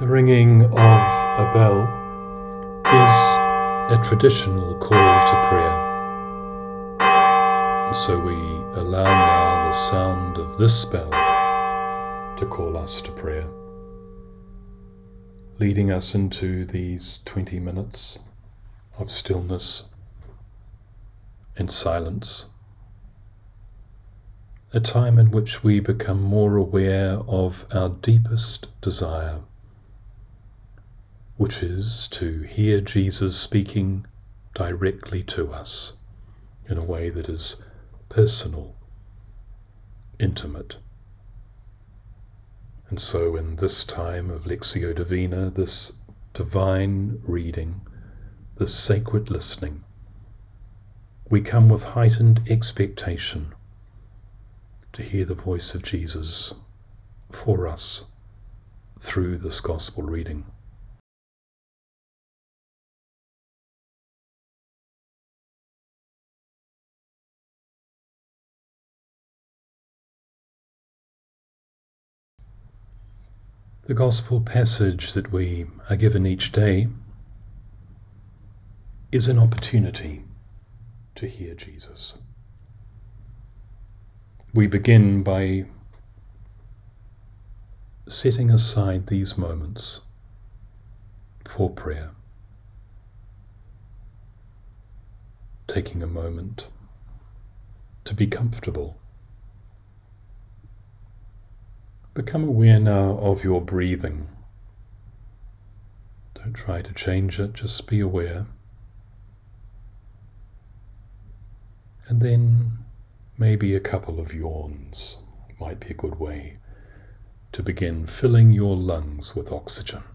The ringing of a bell is a traditional call to prayer. And so we allow now the sound of this bell to call us to prayer, leading us into these 20 minutes of stillness and silence, a time in which we become more aware of our deepest desire, which is to hear Jesus speaking directly to us in a way that is personal, intimate. And so in this time of Lectio Divina, this divine reading, this sacred listening, we come with heightened expectation to hear the voice of Jesus for us through this gospel reading. The gospel passage that we are given each day is an opportunity to hear Jesus. We begin by setting aside these moments for prayer, taking a moment to be comfortable. Become aware now of your breathing. Don't try to change it, just be aware. And then maybe a couple of yawns might be a good way to begin filling your lungs with oxygen,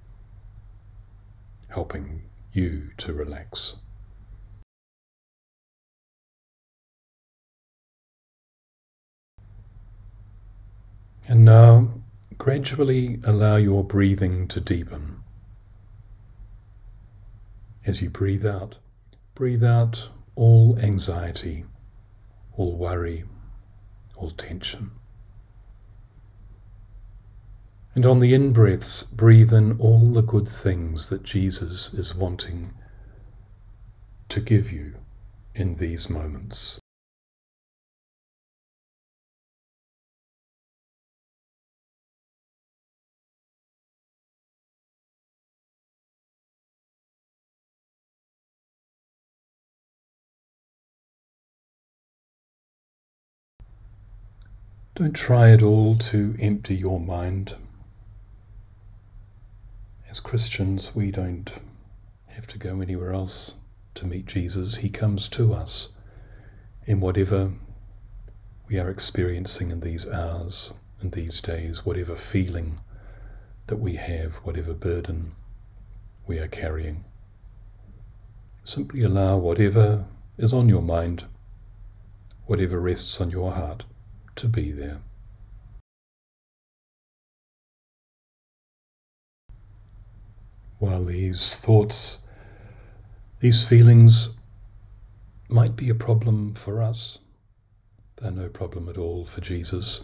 helping you to relax. And now, gradually allow your breathing to deepen. As you breathe out all anxiety, all worry, all tension. And on the in-breaths, breathe in all the good things that Jesus is wanting to give you in these moments. Don't try at all to empty your mind. As Christians, we don't have to go anywhere else to meet Jesus. He comes to us in whatever we are experiencing in these hours and these days, whatever feeling that we have, whatever burden we are carrying. Simply allow whatever is on your mind, whatever rests on your heart, to be there. While these thoughts, these feelings might be a problem for us, they're no problem at all for Jesus.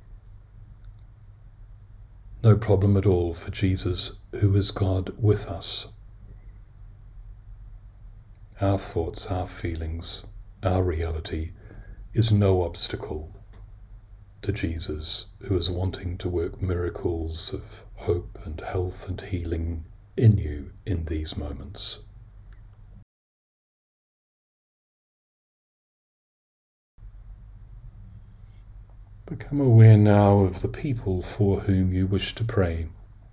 No problem at all for Jesus, who is God with us. Our thoughts, our feelings, our reality is no obstacle to Jesus, who is wanting to work miracles of hope and health and healing in you in these moments. Become aware now of the people for whom you wish to pray,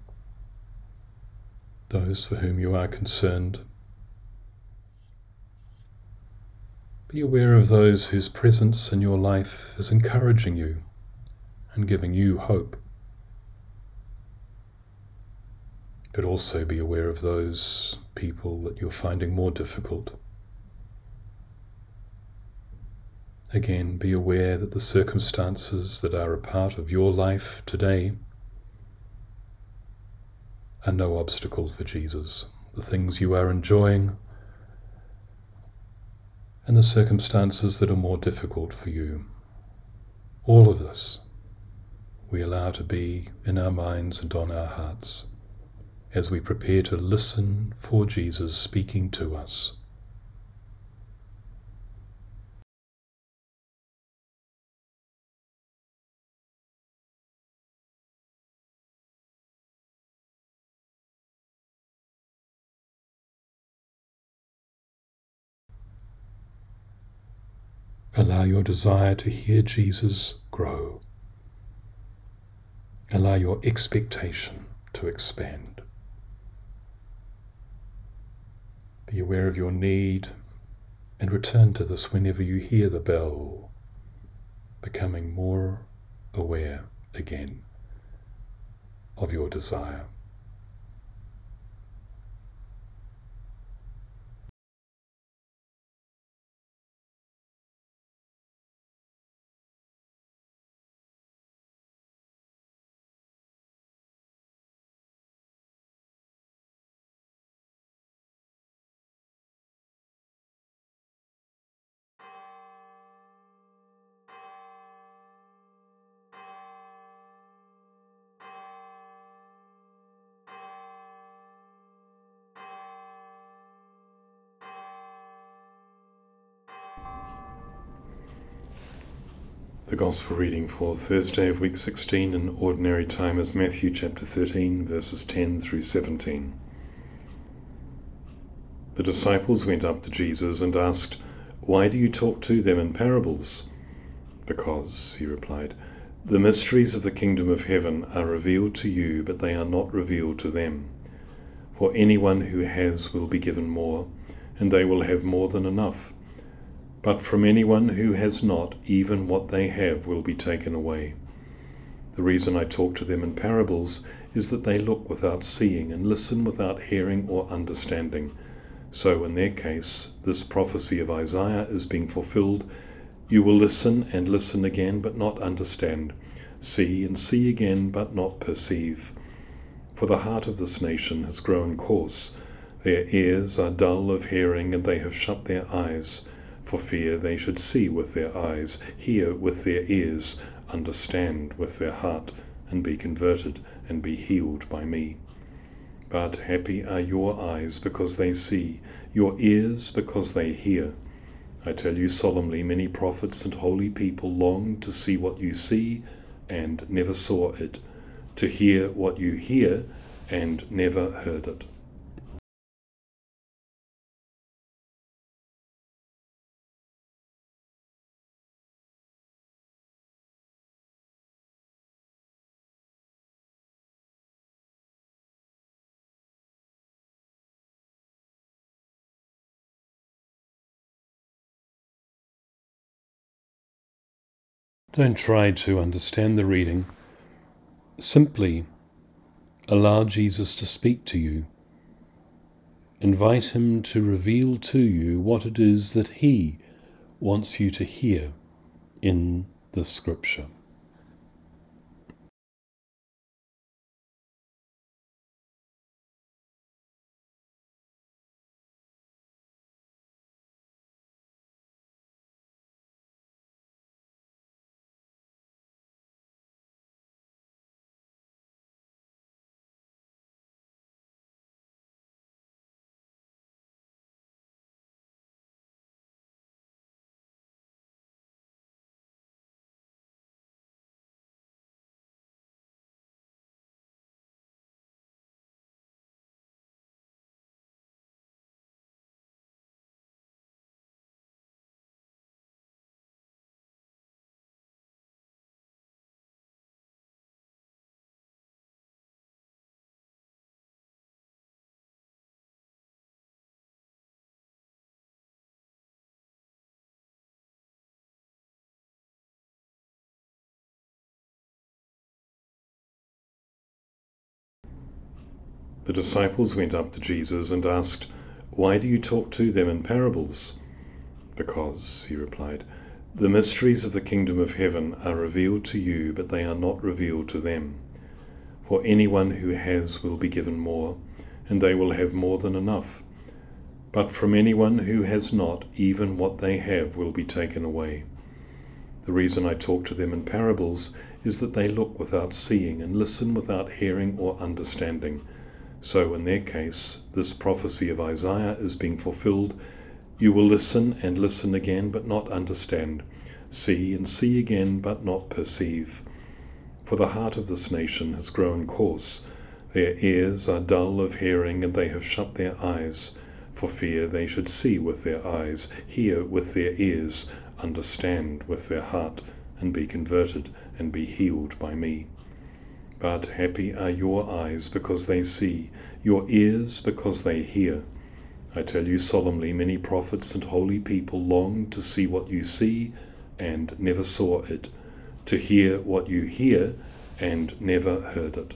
those for whom you are concerned. Be aware of those whose presence in your life is encouraging you and giving you hope. But also be aware of those people that you're finding more difficult. Again, be aware that the circumstances that are a part of your life today are no obstacle for Jesus. The things you are enjoying and the circumstances that are more difficult for you. All of this we allow to be in our minds and on our hearts as we prepare to listen for Jesus speaking to us. Allow your desire to hear Jesus grow. Allow your expectation to expand. Be aware of your need and return to this whenever you hear the bell, becoming more aware again of your desire. The Gospel reading for Thursday of week 16 in Ordinary Time is Matthew chapter 13, verses 10 through 17. The disciples went up to Jesus and asked, "Why do you talk to them in parables?" "Because," he replied, "the mysteries of the kingdom of heaven are revealed to you, but they are not revealed to them. For anyone who has will be given more, and they will have more than enough. But from anyone who has not, even what they have will be taken away. The reason I talk to them in parables is that they look without seeing and listen without hearing or understanding. So in their case, this prophecy of Isaiah is being fulfilled. You will listen and listen again, but not understand. See and see again, but not perceive. For the heart of this nation has grown coarse. Their ears are dull of hearing, and they have shut their eyes, for fear they should see with their eyes, hear with their ears, understand with their heart, and be converted, and be healed by me. But happy are your eyes because they see, your ears because they hear. I tell you solemnly, many prophets and holy people longed to see what you see and never saw it, to hear what you hear and never heard it." Don't try to understand the reading. Simply allow Jesus to speak to you. Invite him to reveal to you what it is that he wants you to hear in the scripture. The disciples went up to Jesus and asked, "Why do you talk to them in parables?" "Because," he replied, "the mysteries of the kingdom of heaven are revealed to you, but they are not revealed to them. For anyone who has will be given more, and they will have more than enough. But from anyone who has not, even what they have will be taken away. The reason I talk to them in parables is that they look without seeing and listen without hearing or understanding. So in their case, this prophecy of Isaiah is being fulfilled. You will listen and listen again, but not understand. See and see again, but not perceive. For the heart of this nation has grown coarse. Their ears are dull of hearing, and they have shut their eyes, for fear they should see with their eyes, hear with their ears, understand with their heart, and be converted, and be healed by me. But happy are your eyes because they see, your ears because they hear. I tell you solemnly, many prophets and holy people longed to see what you see and never saw it, to hear what you hear and never heard it.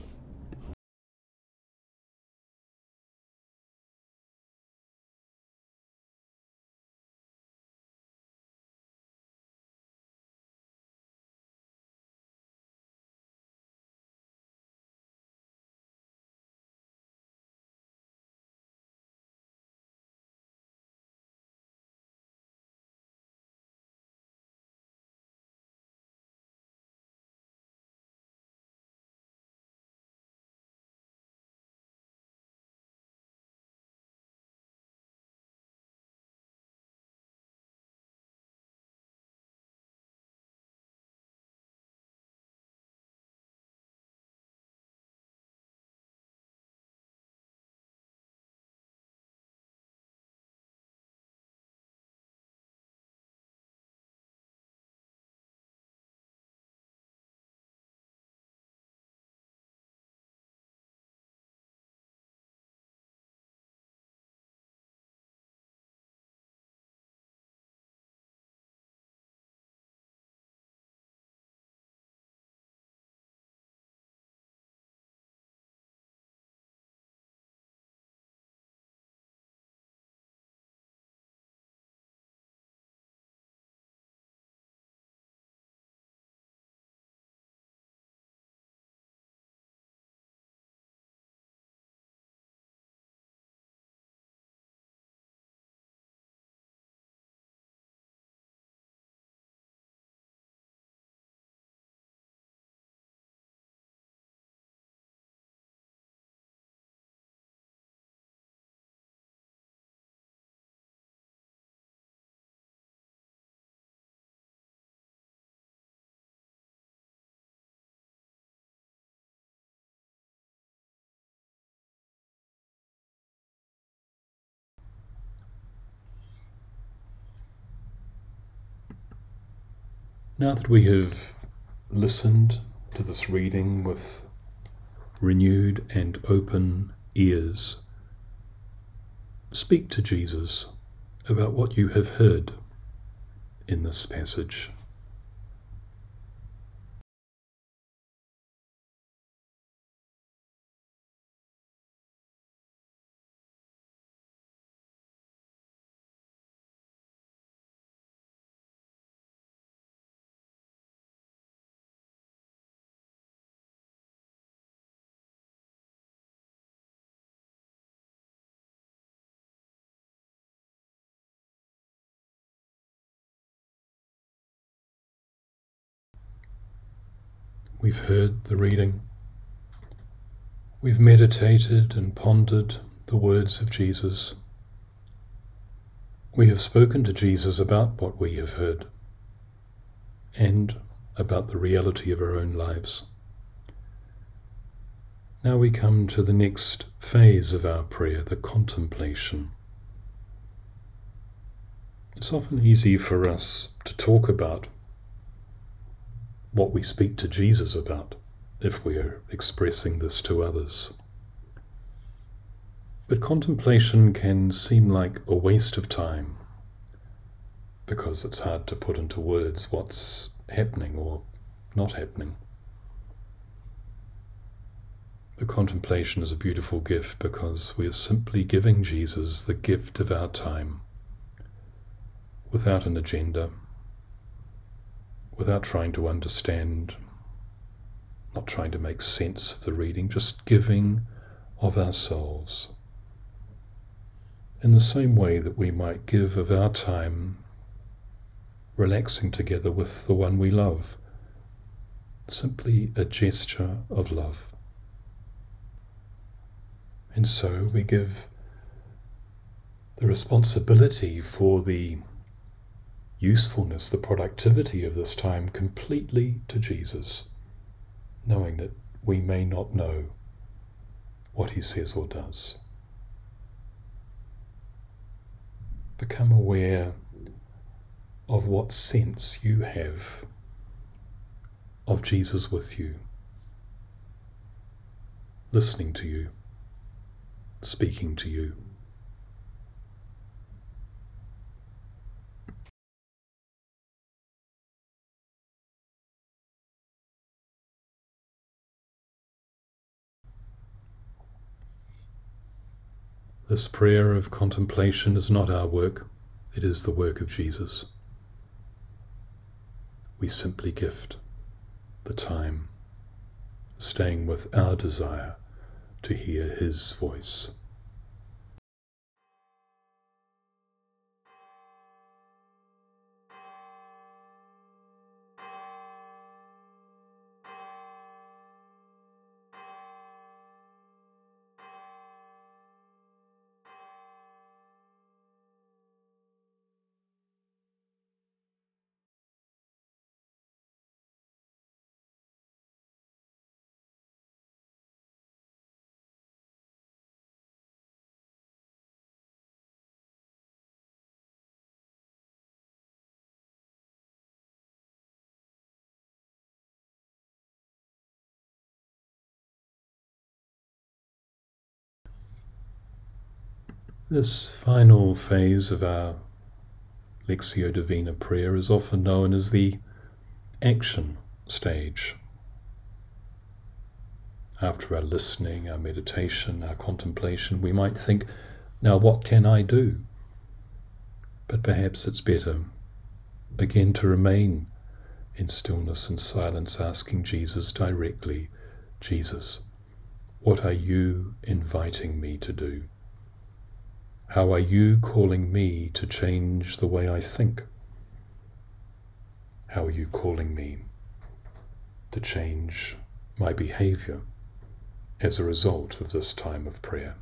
Now that we have listened to this reading with renewed and open ears, speak to Jesus about what you have heard in this passage. We've heard the reading. We've meditated and pondered the words of Jesus. We have spoken to Jesus about what we have heard and about the reality of our own lives. Now we come to the next phase of our prayer, the contemplation. It's often easy for us to talk about what we speak to Jesus about if we are expressing this to others. But contemplation can seem like a waste of time because it's hard to put into words what's happening or not happening. The contemplation is a beautiful gift because we are simply giving Jesus the gift of our time without an agenda, without trying to understand, not trying to make sense of the reading, just giving of ourselves. In the same way that we might give of our time relaxing together with the one we love, simply a gesture of love. And so we give the responsibility for the usefulness, the productivity of this time completely to Jesus, knowing that we may not know what he says or does. Become aware of what sense you have of Jesus with you, listening to you, speaking to you. This prayer of contemplation is not our work, it is the work of Jesus. We simply gift the time, staying with our desire to hear his voice. This final phase of our Lectio Divina prayer is often known as the action stage. After our listening, our meditation, our contemplation, we might think, now what can I do? But perhaps it's better, again, to remain in stillness and silence, asking Jesus directly, Jesus, what are you inviting me to do? How are you calling me to change the way I think? How are you calling me to change my behavior as a result of this time of prayer?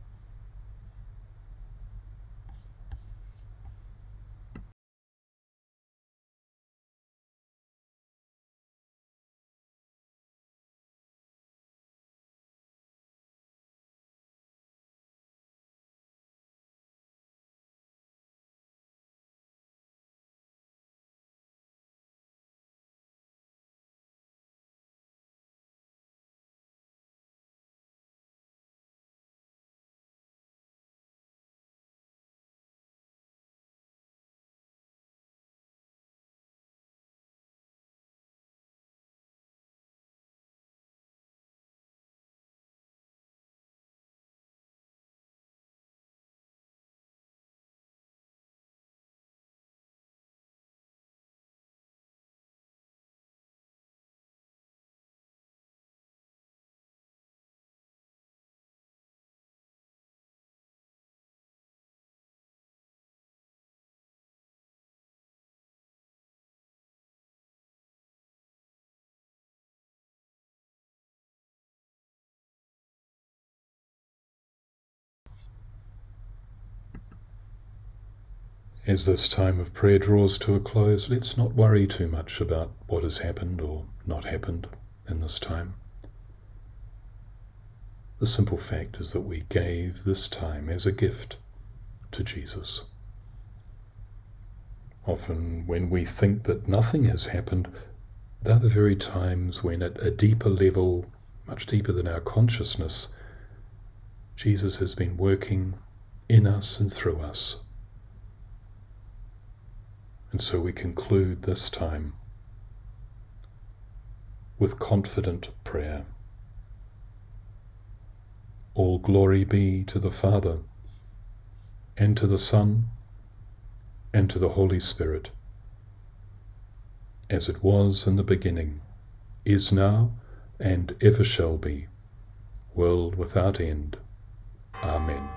As this time of prayer draws to a close, let's not worry too much about what has happened or not happened in this time. The simple fact is that we gave this time as a gift to Jesus. Often when we think that nothing has happened, they're the very times when at a deeper level, much deeper than our consciousness, Jesus has been working in us and through us. And so we conclude this time with confident prayer. All glory be to the Father, and to the Son, and to the Holy Spirit, as it was in the beginning, is now, and ever shall be, world without end. Amen.